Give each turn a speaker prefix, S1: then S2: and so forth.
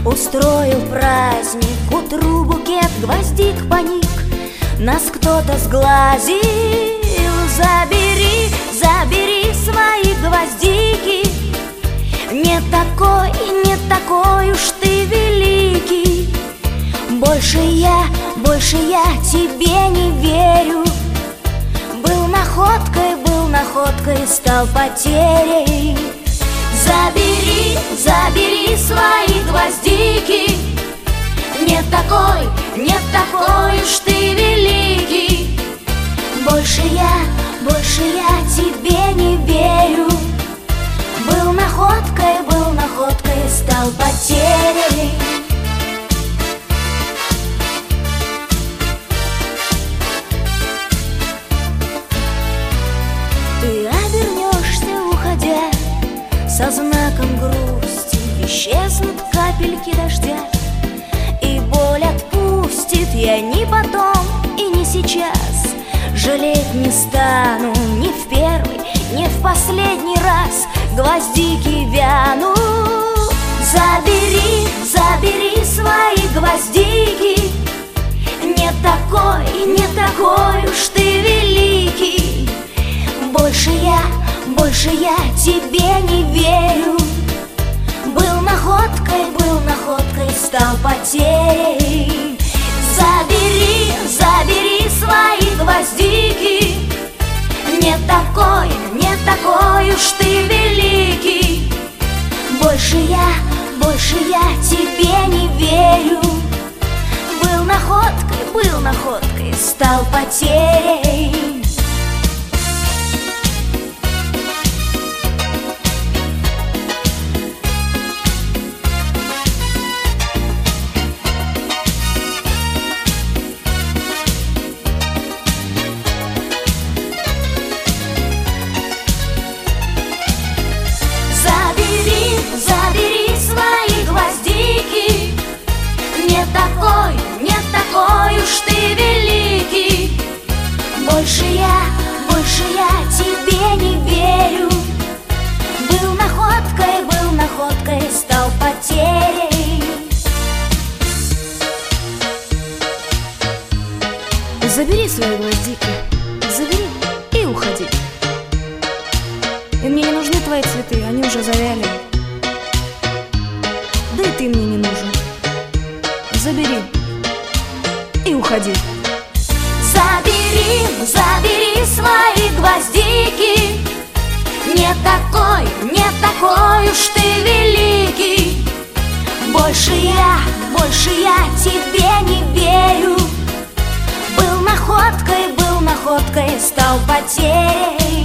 S1: устроил праздник, к утру букет гвоздик поник. Нас кто-то сглазил. Забери, забери свои гвоздики. Не такой уж ты великий. Больше я тебе не верю. Был находкой, стал потерей. Забери, забери свои гвоздики. Не такой уж ты великий. Больше я тебе не верю. Был находкой, стал потерей. Ты обернешься, уходя, со знаком грусти. Исчезнут капельки дождя, и боль отпустит. Я ни потом и ни сейчас жалеть не стану. Ни в первый, ни в последний раз гвоздики вянут. Забери, забери свои гвоздики. Не такой уж ты великий. Больше я тебе не верю. Был находкой, стал потерей. Забери, забери свои гвоздики. Не такой уж ты великий. Больше я тебе не верю. Был находкой, стал потерей. Забери свои гвоздики. Не такой уж ты великий. Больше я тебе не верю. Был находкой, стал потерей.
S2: Забери свои гвоздики, забери и уходи. И мне не нужны твои цветы, они уже завяли. Да и ты мне не нужен. Забери и уходи.
S1: Забери, забери свои гвоздики. Не такой уж ты великий. Больше я тебе не верю. Был находкой, стал потерей.